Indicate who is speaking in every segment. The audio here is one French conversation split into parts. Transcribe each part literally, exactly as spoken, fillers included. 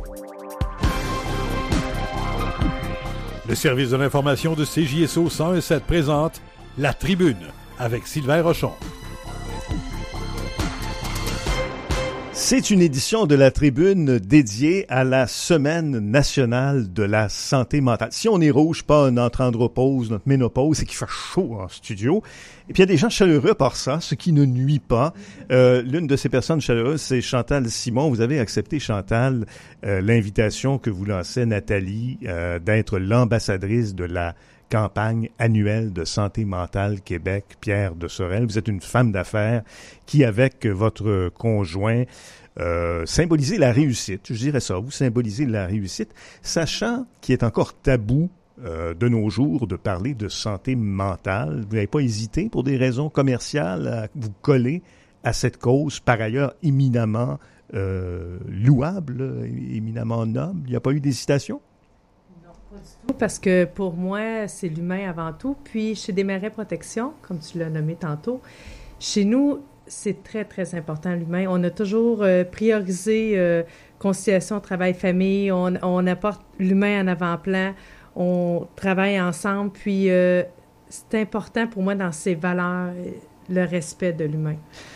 Speaker 1: Le service de l'information de C J S O cent un virgule sept présente La Tribune avec Sylvain Rochon.
Speaker 2: C'est une édition de La Tribune dédiée à la Semaine nationale de la santé mentale. Si on est rouge, pas notre andropause, notre ménopause, c'est qu'il fait chaud en studio. Et puis il y a des gens chaleureux par ça, ce qui ne nuit pas. Euh, l'une de ces personnes chaleureuses, c'est Chantal Simon. Vous avez accepté, Chantal, euh, l'invitation que vous lançait Nathalie euh, d'être l'ambassadrice de la campagne annuelle de santé mentale Québec, Pierre de Sorel. Vous êtes une femme d'affaires qui, avec votre conjoint, euh, symbolisez la réussite. Je dirais ça, vous symbolisez la réussite, sachant qu'il est encore tabou euh, de nos jours de parler de santé mentale. Vous n'avez pas hésité, pour des raisons commerciales, à vous coller à cette cause, par ailleurs éminemment euh, louable, éminemment noble. Il n'y a pas eu d'hésitation?
Speaker 3: Pas du tout, parce que pour moi, c'est l'humain avant tout. Puis, chez Desmarais Protection, comme tu l'as nommé tantôt, chez nous, c'est très, très important, l'humain. On a toujours euh, priorisé euh, conciliation, travail-famille. On, on apporte l'humain en avant-plan. On travaille ensemble. Puis, euh, c'est important pour moi dans ces valeurs, le respect de l'humain.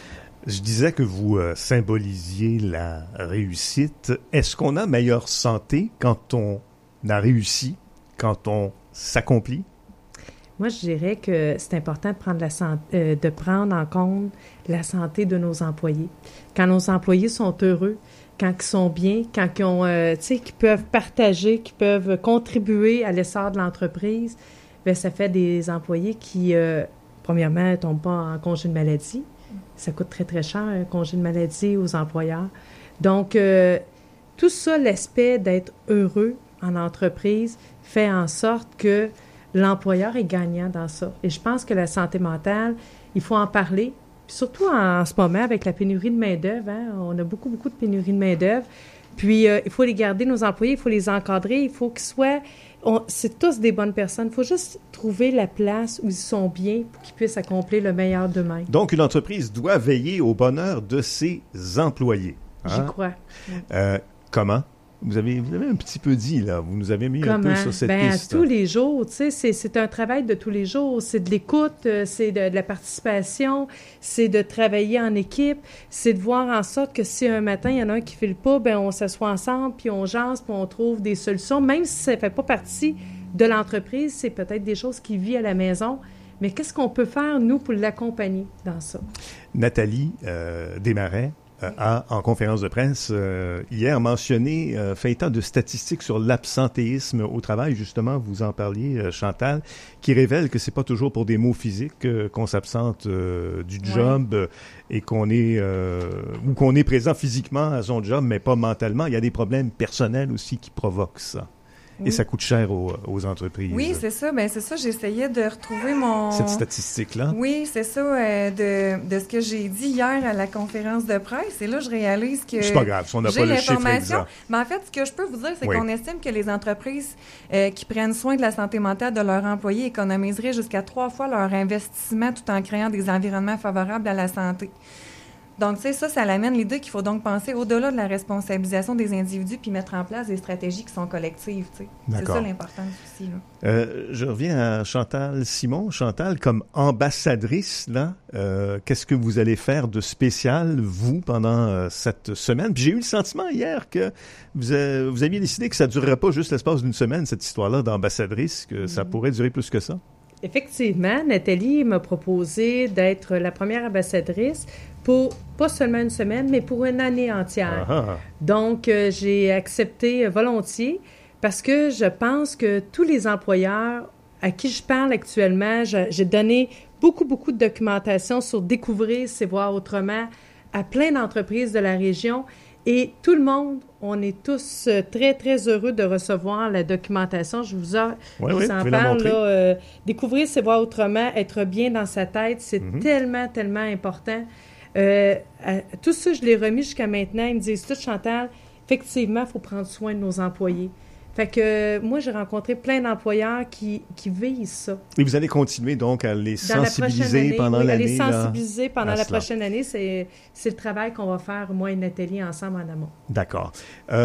Speaker 2: Je disais que vous euh, symbolisiez la réussite. Est-ce qu'on a meilleure santé quand on a réussi, quand on s'accomplit?
Speaker 3: Moi, je dirais que c'est important de prendre, la santé, euh, de prendre en compte la santé de nos employés. Quand nos employés sont heureux, quand ils sont bien, quand ils ont, euh, tu sais, qu'ils peuvent partager, qu'ils peuvent contribuer à l'essor de l'entreprise, bien, ça fait des employés qui, euh, premièrement, ne tombent pas en congé de maladie. Ça coûte très, très cher, un congé de maladie aux employeurs. Donc, euh, tout ça, l'aspect d'être heureux en entreprise fait en sorte que l'employeur est gagnant dans ça. Et je pense que la santé mentale, il faut en parler, puis surtout en, en ce moment avec la pénurie de main-d'œuvre. Hein, on a beaucoup, beaucoup de pénurie de main-d'œuvre. Puis, euh, il faut les garder, nos employés, il faut les encadrer, il faut qu'ils soient... On, c'est tous des bonnes personnes. Il faut juste trouver la place où ils sont bien pour qu'ils puissent accomplir le meilleur d'eux-mêmes.
Speaker 2: Donc, une entreprise doit veiller au bonheur de ses employés. Hein?
Speaker 3: J'y crois.
Speaker 2: Euh, comment? Vous avez, vous avez un petit peu dit, là. Vous nous avez mis
Speaker 3: Comment?
Speaker 2: un peu sur cette
Speaker 3: ben,
Speaker 2: piste.
Speaker 3: Tous les jours, tu sais, c'est, c'est un travail de tous les jours. C'est de l'écoute, c'est de, de la participation, c'est de travailler en équipe, c'est de voir en sorte que si un matin, il y en a un qui ne file pas, ben on s'assoit ensemble, puis on jase, puis on trouve des solutions. Même si ça ne fait pas partie de l'entreprise, c'est peut-être des choses qu'il vit à la maison. Mais qu'est-ce qu'on peut faire, nous, pour l'accompagner dans ça?
Speaker 2: Nathalie euh, Desmarais a, en conférence de presse euh, hier, mentionné, euh, fait état de statistiques sur l'absentéisme au travail. Justement, vous en parliez, euh, Chantal, qui révèle que c'est pas toujours pour des maux physiques euh, qu'on s'absente euh, du job euh, et qu'on est euh, ou qu'on est présent physiquement à son job, mais pas mentalement. Il y a des problèmes personnels aussi qui provoquent ça. Oui. Et ça coûte cher aux, aux entreprises.
Speaker 4: Oui, c'est ça. Bien, c'est ça. J'essayais de retrouver mon...
Speaker 2: Cette statistique-là.
Speaker 4: Oui, c'est ça. Euh, de, de ce que j'ai dit hier à la conférence de presse. Et là, je réalise que
Speaker 2: c'est pas grave, si on n'a pas le chiffre exact.
Speaker 4: Mais en fait, ce que je peux vous dire, c'est
Speaker 2: oui.
Speaker 4: qu'on estime que les entreprises euh, qui prennent soin de la santé mentale de leurs employés économiseraient jusqu'à trois fois leur investissement tout en créant des environnements favorables à la santé. Donc, tu sais, ça, ça l'amène l'idée qu'il faut donc penser au-delà de la responsabilisation des individus puis mettre en place des stratégies qui sont collectives, tu sais. C'est ça l'importance aussi, là.
Speaker 2: Euh, je reviens à Chantal Simon. Chantal, comme ambassadrice, là, euh, qu'est-ce que vous allez faire de spécial, vous, pendant euh, cette semaine? Puis j'ai eu le sentiment hier que vous, euh, vous aviez décidé que ça ne durerait pas juste l'espace d'une semaine, cette histoire-là d'ambassadrice, que mmh. ça pourrait durer plus que ça.
Speaker 3: Effectivement, Nathalie m'a proposé d'être la première ambassadrice pour pas seulement une semaine, mais pour une année entière. Ah. Donc, euh, j'ai accepté volontiers parce que je pense que tous les employeurs à qui je parle actuellement, je, j'ai donné beaucoup, beaucoup de documentation sur découvrir, c'est voir autrement à plein d'entreprises de la région. Et tout le monde, on est tous très, très heureux de recevoir la documentation. Je vous, en,
Speaker 2: oui,
Speaker 3: je vous
Speaker 2: oui,
Speaker 3: en parle. Là, euh, découvrir, c'est voir autrement, être bien dans sa tête, c'est mm-hmm. tellement, tellement important. Euh, à, tout ça, je l'ai remis jusqu'à maintenant. Ils me disent tout, Chantal, effectivement, il faut prendre soin de nos employés. Fait que euh, moi, j'ai rencontré plein d'employeurs qui, qui visent ça.
Speaker 2: Et vous allez continuer donc à les
Speaker 3: Dans
Speaker 2: sensibiliser
Speaker 3: année,
Speaker 2: pendant
Speaker 3: oui,
Speaker 2: l'année?
Speaker 3: À les sensibiliser
Speaker 2: là,
Speaker 3: pendant la
Speaker 2: cela.
Speaker 3: prochaine année. C'est, c'est le travail qu'on va faire, moi et Nathalie, ensemble en amont.
Speaker 2: D'accord. Euh,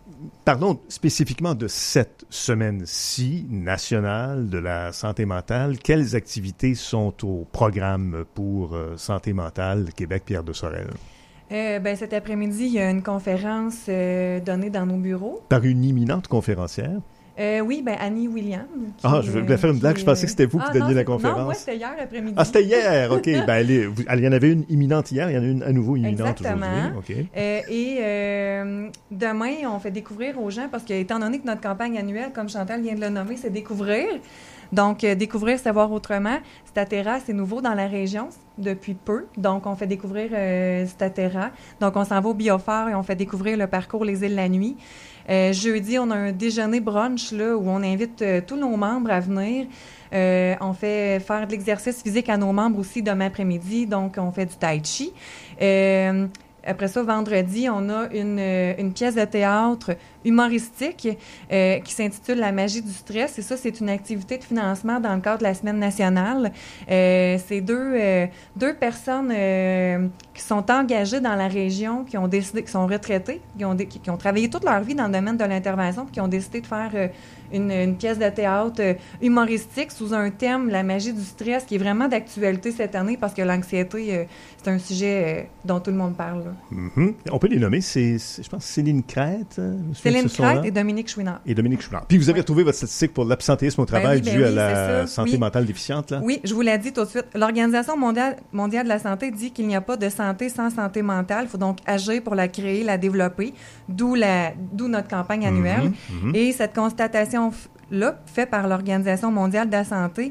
Speaker 2: parlons spécifiquement de cette semaine-ci nationale de la santé mentale. Quelles activités sont au programme pour euh, Santé mentale Québec, Pierre de Sorel?
Speaker 4: Euh, ben, cet après-midi, il y a une conférence euh, donnée dans nos bureaux.
Speaker 2: Par une imminente conférencière?
Speaker 4: Euh, oui, ben Annie Williams. Qui,
Speaker 2: ah, je voulais faire une blague. Je pensais que c'était vous
Speaker 4: ah,
Speaker 2: qui donniez
Speaker 4: non,
Speaker 2: la conférence.
Speaker 4: Non, moi, c'était hier après-midi.
Speaker 2: Ah, c'était hier, OK. ben, allez, vous, il y en avait une imminente hier, il y en a une à nouveau imminente
Speaker 4: Exactement.
Speaker 2: aujourd'hui. OK.
Speaker 4: Euh, et euh, demain, on fait découvrir aux gens, parce que étant donné que notre campagne annuelle, comme Chantal vient de le nommer, c'est découvrir. Donc, euh, découvrir, savoir autrement. Statera, c'est nouveau dans la région depuis peu. Donc, on fait découvrir euh, Statera. Donc, on s'en va au Biophare et on fait découvrir le parcours Les Îles la nuit. Euh, jeudi, on a un déjeuner brunch là, où on invite euh, tous nos membres à venir. Euh, on fait faire de l'exercice physique à nos membres aussi demain après-midi. Donc, on fait du tai chi. Euh, Après ça, vendredi, on a une, une pièce de théâtre humoristique euh, qui s'intitule « La magie du stress ». Et ça, c'est une activité de financement dans le cadre de la Semaine nationale. Euh, c'est deux, euh, deux personnes euh, qui sont engagées dans la région, qui ont décidé, qui sont retraitées, qui ont, qui, qui ont travaillé toute leur vie dans le domaine de l'intervention, puis qui ont décidé de faire euh, une, une pièce de théâtre euh, humoristique sous un thème « La magie du stress » qui est vraiment d'actualité cette année parce que l'anxiété, euh, c'est un sujet euh, dont tout le monde parle.
Speaker 2: Mm-hmm. On peut les nommer, c'est, c'est je pense, Céline Crête.
Speaker 4: Céline Crête et Dominique Chouinard.
Speaker 2: Et Dominique Chouinard. Puis vous avez oui. retrouvé votre statistique pour l'absentéisme au travail ben oui, ben dû oui, à la santé oui. mentale déficiente, là?
Speaker 4: Oui, je vous l'ai dit tout de suite. L'Organisation mondiale, mondiale de la santé dit qu'il n'y a pas de santé sans santé mentale. Il faut donc agir pour la créer, la développer, d'où, la, d'où notre campagne annuelle. Mm-hmm. Mm-hmm. Et cette constatation-là, faite par l'Organisation mondiale de la santé,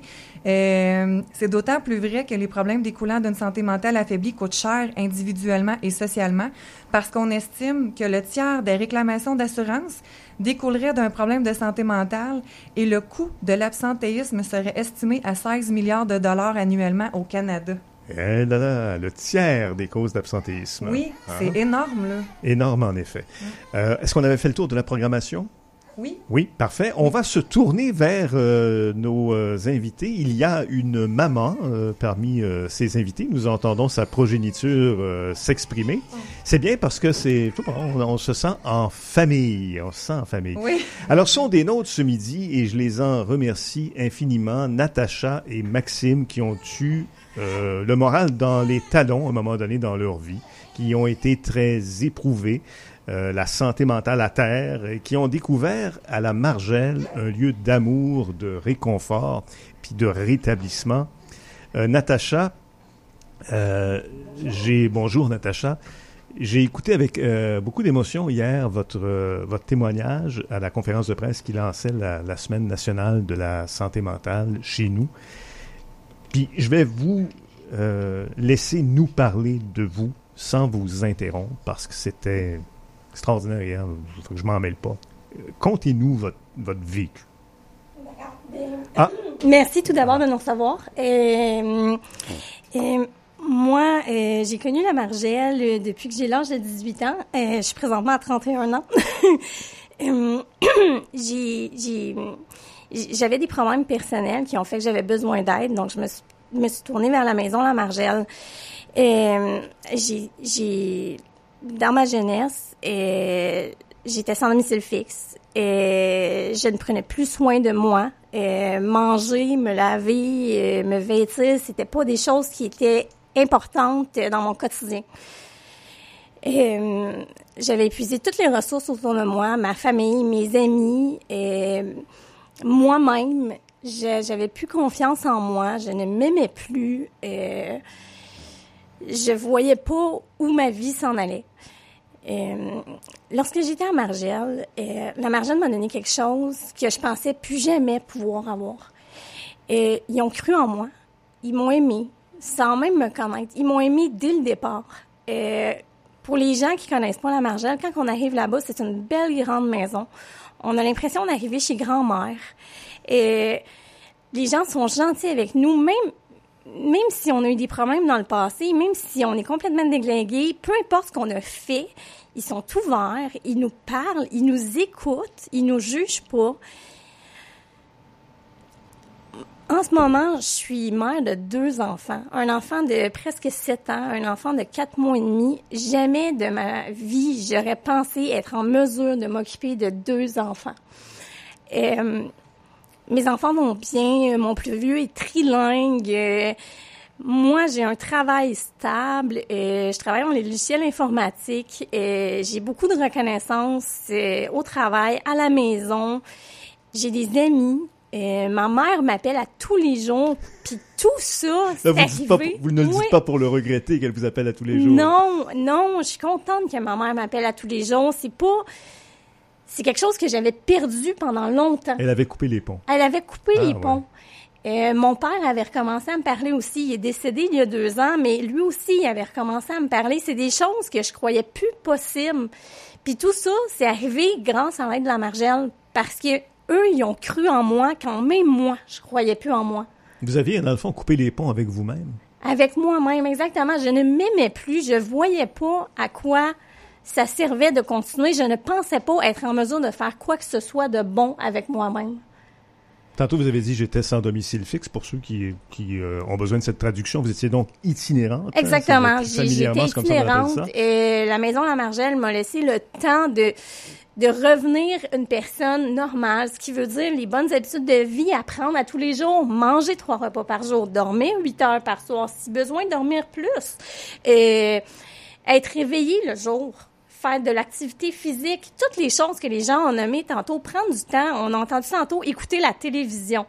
Speaker 4: euh, c'est d'autant plus vrai que les problèmes découlant d'une santé mentale affaiblie coûtent cher individuellement et socialement parce qu'on estime que le tiers des réclamations d'assurance découlerait d'un problème de santé mentale et le coût de l'absentéisme serait estimé à seize milliards de dollars annuellement au Canada.
Speaker 2: Eh là là, le tiers des causes d'absentéisme.
Speaker 4: Oui, hein? C'est énorme, là.
Speaker 2: Énorme, en effet. Oui. Euh, est-ce qu'on avait fait le tour de la programmation?
Speaker 4: Oui.
Speaker 2: Oui, parfait. On va se tourner vers euh, nos euh, invités. Il y a une maman euh, parmi euh, ces invités. Nous entendons sa progéniture euh, s'exprimer. Oh. C'est bien parce que c'est, on, on se sent en famille. On se sent en famille.
Speaker 4: Oui.
Speaker 2: Alors, sont des nôtres ce midi et je les en remercie infiniment. Natacha et Maxime qui ont eu euh, le moral dans les talons à un moment donné dans leur vie, qui ont été très éprouvés. Euh, la santé mentale à terre, et qui ont découvert à la Margelle un lieu d'amour, de réconfort, puis de rétablissement. Euh, Natacha, euh, j'ai bonjour Natacha. J'ai écouté avec euh, beaucoup d'émotion hier votre euh, votre témoignage à la conférence de presse qui lançait la, la Semaine nationale de la santé mentale chez nous. Puis je vais vous euh, laisser nous parler de vous sans vous interrompre parce que c'était extraordinaire hier, il faut que je m'en mêle pas. Contez-nous votre, votre vécu.
Speaker 5: Ah. Merci tout d'abord de nous recevoir. Euh, euh, moi, euh, j'ai connu la Margelle depuis que j'ai l'âge de dix-huit ans. Euh, je suis présentement à trente et un ans. euh, j'ai, j'ai, j'avais des problèmes personnels qui ont fait que j'avais besoin d'aide, donc je me suis, me suis tournée vers la maison La Margelle. Euh, j'ai, j'ai Dans ma jeunesse, euh, j'étais sans domicile fixe. Euh, je ne prenais plus soin de moi. Euh, manger, me laver, euh, me vêtir, c'était pas des choses qui étaient importantes dans mon quotidien. Euh, j'avais épuisé toutes les ressources autour de moi, ma famille, mes amis, euh, moi-même. Je, j'avais plus confiance en moi. Je ne m'aimais plus. Euh, je voyais pas où ma vie s'en allait. Euh, lorsque j'étais à Margelle, euh, la Margelle m'a donné quelque chose que je pensais plus jamais pouvoir avoir. Euh, ils ont cru en moi. Ils m'ont aimé, sans même me connaître. Ils m'ont aimé dès le départ. Euh, pour les gens qui connaissent pas la Margelle, quand on arrive là-bas, c'est une belle grande maison. On a l'impression d'arriver chez grand-mère. Euh, les gens sont gentils avec nous, même Même si on a eu des problèmes dans le passé, même si on est complètement déglingué, peu importe ce qu'on a fait, ils sont ouverts, ils nous parlent, ils nous écoutent, ils nous jugent pas. En ce moment, je suis mère de deux enfants. Un enfant de presque sept ans, un enfant de quatre mois et demi. Jamais de ma vie, j'aurais pensé être en mesure de m'occuper de deux enfants. Euh, mes enfants vont bien. Mon plus vieux est trilingue. Euh, moi, j'ai un travail stable. Euh, je travaille dans les logiciels informatiques. Euh, j'ai beaucoup de reconnaissance euh, au travail, à la maison. J'ai des amis. Euh, ma mère m'appelle à tous les jours, puis tout ça, c'est
Speaker 2: Là, vous,
Speaker 5: arrivé.
Speaker 2: pas, vous ne le dites
Speaker 5: Oui.
Speaker 2: pas pour le regretter qu'elle vous appelle à tous les jours.
Speaker 5: Non, non, je suis contente que ma mère m'appelle à tous les jours. C'est pas... C'est quelque chose que j'avais perdu pendant longtemps.
Speaker 2: Elle avait coupé les ponts.
Speaker 5: Elle avait coupé
Speaker 2: Ah,
Speaker 5: les
Speaker 2: ouais.
Speaker 5: ponts. Euh, mon père avait recommencé à me parler aussi. Il est décédé il y a deux ans, mais lui aussi, il avait recommencé à me parler. C'est des choses que je croyais plus possibles. Puis tout ça, c'est arrivé grâce à l'aide de la Margelle, parce que eux, ils ont cru en moi quand même moi, je croyais plus en moi.
Speaker 2: Vous aviez, dans le fond, coupé les ponts avec vous-même.
Speaker 5: Avec moi-même, exactement. Je ne m'aimais plus. Je voyais pas à quoi ça servait de continuer. Je ne pensais pas être en mesure de faire quoi que ce soit de bon avec moi-même.
Speaker 2: Tantôt, vous avez dit j'étais sans domicile fixe. Pour ceux qui, qui euh, ont besoin de cette traduction, vous étiez donc itinérante.
Speaker 5: Exactement.
Speaker 2: Hein?
Speaker 5: J'ai, j'étais
Speaker 2: Familièrement, c'est comme ça qu'on appelle
Speaker 5: itinérante.
Speaker 2: ça.
Speaker 5: Et la Maison La Margelle m'a laissé le temps de... de revenir une personne normale, ce qui veut dire les bonnes habitudes de vie à prendre à tous les jours, manger trois repas par jour, dormir huit heures par soir, si besoin, dormir plus, et être réveillé le jour, faire de l'activité physique, toutes les choses que les gens ont nommées tantôt, prendre du temps, on a entendu tantôt, écouter la télévision.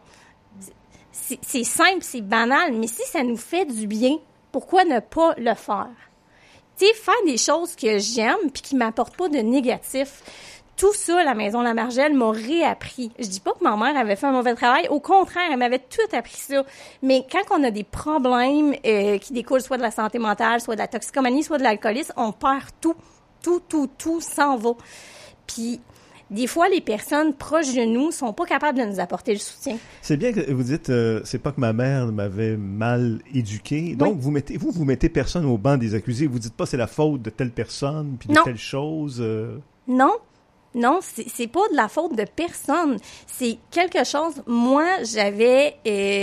Speaker 5: C'est, c'est simple, c'est banal, mais si ça nous fait du bien, pourquoi ne pas le faire? Tu sais, faire des choses que j'aime puis qui m'apportent pas de négatif. Tout ça, la Maison La Margelle m'a réappris. Je dis pas que ma mère avait fait un mauvais travail. Au contraire, elle m'avait tout appris ça. Mais quand on a des problèmes euh, qui découlent soit de la santé mentale, soit de la toxicomanie, soit de l'alcoolisme, on perd tout. Tout, tout, tout s'en va. Puis, des fois, les personnes proches de nous sont pas capables de nous apporter le soutien.
Speaker 2: C'est bien que vous dites, euh, c'est pas que ma mère m'avait mal éduqué. Donc,
Speaker 5: Oui.
Speaker 2: vous mettez, vous, vous mettez personne au banc des accusés. Vous dites pas c'est la faute de telle personne puis de
Speaker 5: Non.
Speaker 2: telle chose. Euh...
Speaker 5: Non. Non, c'est, c'est pas de la faute de personne. C'est quelque chose... Moi, j'avais... Euh,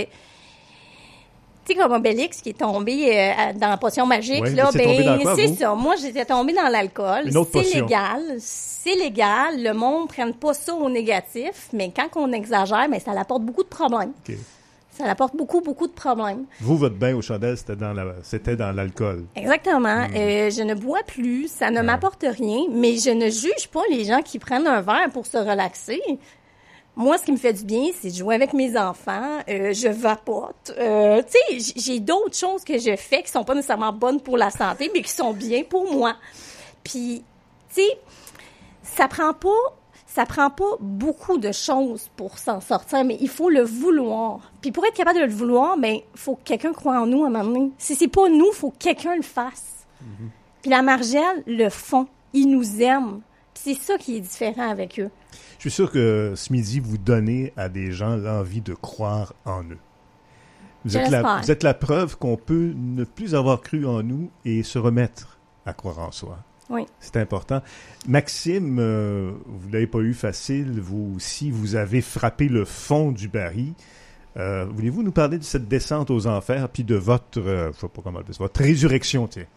Speaker 5: tu sais, comme Obélix qui est tombé euh, dans la potion magique,
Speaker 2: Ouais,
Speaker 5: là,
Speaker 2: c'est tombé dans
Speaker 5: ben,
Speaker 2: quoi,
Speaker 5: c'est
Speaker 2: vous?
Speaker 5: ça. Moi, j'étais tombée dans l'alcool.
Speaker 2: Une autre
Speaker 5: c'est
Speaker 2: potion.
Speaker 5: légal. C'est légal. Le monde ne prenne pas ça au négatif, mais quand on exagère, ben, ça apporte beaucoup de problèmes.
Speaker 2: OK.
Speaker 5: Ça apporte beaucoup, beaucoup de problèmes.
Speaker 2: Vous, votre bain aux chandelles, c'était dans la, c'était dans l'alcool.
Speaker 5: Exactement. Euh, je ne bois plus, ça ne m'apporte rien, mais je ne juge pas les gens qui prennent un verre pour se relaxer. Moi, ce qui me fait du bien, c'est de jouer avec mes enfants, euh, je vapote. Euh, tu sais, j'ai d'autres choses que je fais qui sont pas nécessairement bonnes pour la santé, mais qui sont bien pour moi. Puis, tu sais, ça prend pas... Ça prend pas beaucoup de choses pour s'en sortir, mais il faut le vouloir. Puis pour être capable de le vouloir, ben il faut que quelqu'un croie en nous à un moment donné. Si c'est pas nous, il faut que quelqu'un le fasse. Mm-hmm. Puis la Margelle le font. Ils nous aiment. Puis c'est ça qui est différent avec eux.
Speaker 2: Je suis sûr que ce midi, vous donnez à des gens l'envie de croire en eux. Vous êtes, la, vous êtes la preuve qu'on peut ne plus avoir cru en nous et se remettre à croire en soi.
Speaker 5: Oui.
Speaker 2: C'est important. Maxime, euh, vous l'avez pas eu facile. Vous aussi, vous avez frappé le fond du baril. Euh, voulez-vous nous parler de cette descente aux enfers, puis de votre, euh, je sais pas comment appeler ça, votre résurrection, tiens.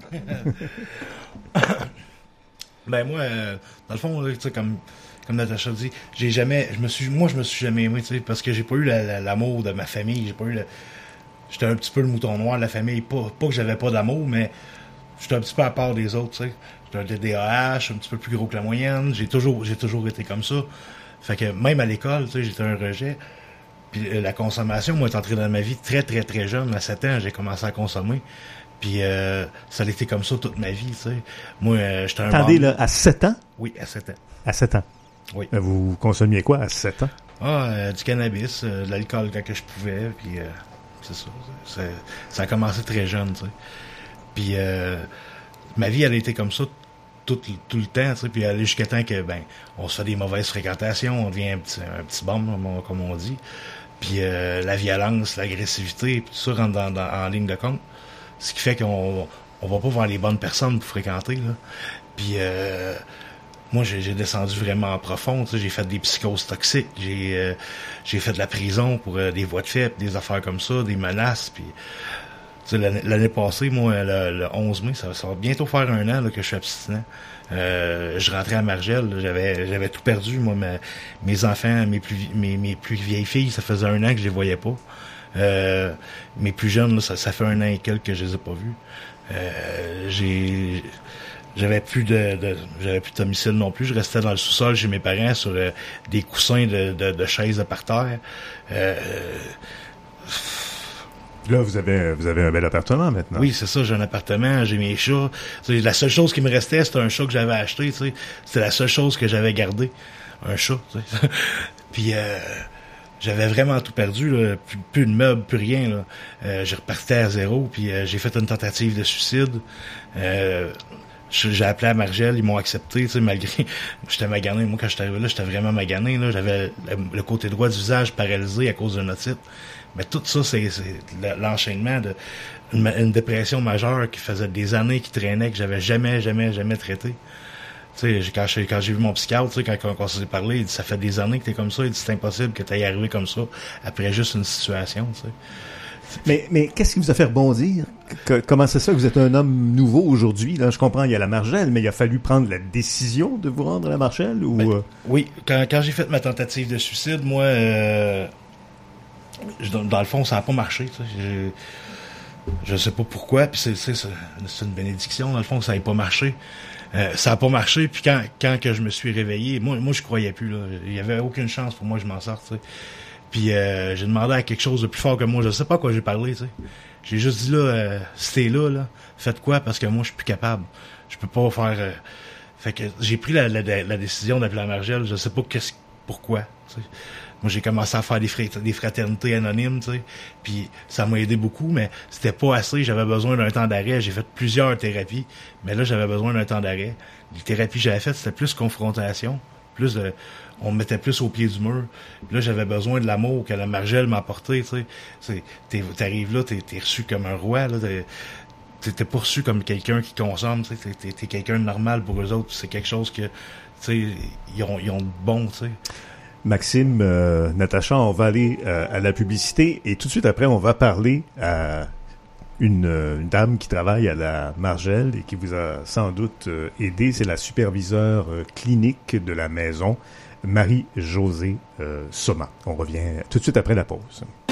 Speaker 6: Ben moi, euh, dans le fond, tu sais, comme comme Natacha dit, j'ai jamais, je me suis, moi, je me suis jamais aimé, tu sais, parce que j'ai pas eu la, la, l'amour de ma famille. J'ai pas eu le, j'étais un petit peu le mouton noir de la famille. Pas, pas que j'avais pas d'amour, mais j'étais un petit peu à part des autres, tu sais. J'étais un T D A H, un petit peu plus gros que la moyenne. J'ai toujours, j'ai toujours été comme ça. Fait que même à l'école, tu sais, j'étais un rejet. Puis euh, la consommation, moi, est entrée dans ma vie très, très, très jeune. À sept ans, j'ai commencé à consommer. Puis euh, ça a été comme ça toute ma vie, tu sais. Moi, euh, j'étais un...
Speaker 2: Attendez, là, à sept ans?
Speaker 6: Oui, à sept ans.
Speaker 2: À sept ans?
Speaker 6: Oui.
Speaker 2: Euh, vous consommiez quoi à sept ans?
Speaker 6: Ah, euh, du cannabis, euh, de l'alcool quand que je pouvais, puis euh, c'est ça. Ça, ça a commencé très jeune, tu sais. Puis euh, ma vie, elle a été comme ça tout, tout le temps, tu sais, puis aller jusqu'à temps que, ben, on se fait des mauvaises fréquentations, on devient un petit, un petit bombe, comme on dit. Puis euh, la violence, l'agressivité, tout ça rentre dans, dans, en ligne de compte. Ce qui fait qu'on on va pas voir les bonnes personnes pour fréquenter, là. Puis... Euh, moi, j'ai, j'ai descendu vraiment en profond. Tu sais, j'ai fait des psychoses toxiques. J'ai euh, j'ai fait de la prison pour euh, des voies de fait, des affaires comme ça, des menaces. Puis, tu sais, l'année, l'année passée, moi, le, le onze mai, ça, ça va bientôt faire un an là, que je suis abstinent. Euh, je rentrais à Margelle, là, j'avais j'avais tout perdu. Moi, ma, mes enfants, mes plus mes, mes plus vieilles filles, ça faisait un an que je les voyais pas. Euh, mes plus jeunes, là, ça, ça fait un an et quelques que je les ai pas vus. Euh, j'ai J'avais plus de, de j'avais plus de domicile non plus. Je restais dans le sous-sol chez mes parents sur euh, des coussins de, de, de chaises de parterre. Euh,
Speaker 2: Là, vous avez vous avez un bel appartement maintenant.
Speaker 6: oui, c'est ça. J'ai un appartement, j'ai mes chats. T'sais, la seule chose qui me restait, c'était un chat que j'avais acheté. T'sais. C'était la seule chose que j'avais gardé, un chat. Puis euh, j'avais vraiment tout perdu, là. Plus, plus de meubles, plus rien. Là. Euh, je repartais à zéro. Puis euh, j'ai fait une tentative de suicide. Euh, J'ai appelé à Margelle, ils m'ont accepté, tu sais, malgré... J'étais magané. Moi, quand j'étais arrivé là, j'étais vraiment magané, là. J'avais le, le côté droit du visage paralysé à cause d'une otite. Mais tout ça, c'est, c'est l'enchaînement de une, une dépression majeure qui faisait des années qui traînait, que j'avais jamais, jamais, jamais traité. Tu sais, quand j'ai, quand j'ai vu mon psychiatre, tu sais, quand, quand on s'est parlé, il dit, ça fait des années que t'es comme ça. Il dit, c'est impossible que t'ailles arriver comme ça après juste une situation, tu sais.
Speaker 2: Mais, mais qu'est-ce qui vous a fait rebondir? Que, comment c'est ça que vous êtes un homme nouveau aujourd'hui? Là, je comprends, il y a la Margelle, mais il a fallu prendre la décision de vous rendre à la Margelle? Ou,
Speaker 6: ben,
Speaker 2: euh...
Speaker 6: Oui, quand, quand j'ai fait ma tentative de suicide, moi, euh, dans, dans le fond, ça n'a pas marché. Tu sais, j'ai, je sais pas pourquoi, puis c'est, c'est, c'est une bénédiction, dans le fond, ça n'a pas marché. Euh, ça n'a pas marché, puis quand, quand que je me suis réveillé, moi, moi je croyais plus. Là, il y avait aucune chance pour moi que je m'en sorte. Tu sais. Puis euh, j'ai demandé à quelque chose de plus fort que moi. Je sais pas à quoi j'ai parlé, tu sais. J'ai juste dit là, euh, si t'es là, là, faites quoi, parce que moi, je suis plus capable. Je peux pas faire... Euh... Fait que j'ai pris la, la, la décision d'appeler la Margelle. Je sais pas qu'est-ce, pourquoi, tu sais. Moi, j'ai commencé à faire des, frat- des fraternités anonymes, tu sais. Puis ça m'a aidé beaucoup, mais c'était pas assez. J'avais besoin d'un temps d'arrêt. J'ai fait plusieurs thérapies, mais là, j'avais besoin d'un temps d'arrêt. Les thérapies que j'avais faites, c'était plus confrontation, plus de... On me mettait plus au pied du mur. Puis là, j'avais besoin de l'amour que la Margelle m'a apporté, tu sais. T'es, t'arrives là, t'es, t'es reçu comme un roi, là. T'es, t'es pas reçu comme quelqu'un qui consomme, tu sais. T'es, t'es quelqu'un de normal pour eux autres. C'est quelque chose que, tu sais, ils ont, ils ont de bon, tu sais.
Speaker 2: Maxime, euh, Natacha, on va aller euh, à la publicité et tout de suite après, on va parler à une, une dame qui travaille à la Margelle et qui vous a sans doute euh, aidé. C'est la superviseure euh, clinique de la maison, Marie-Josée euh, Soma. On revient tout de suite après la pause.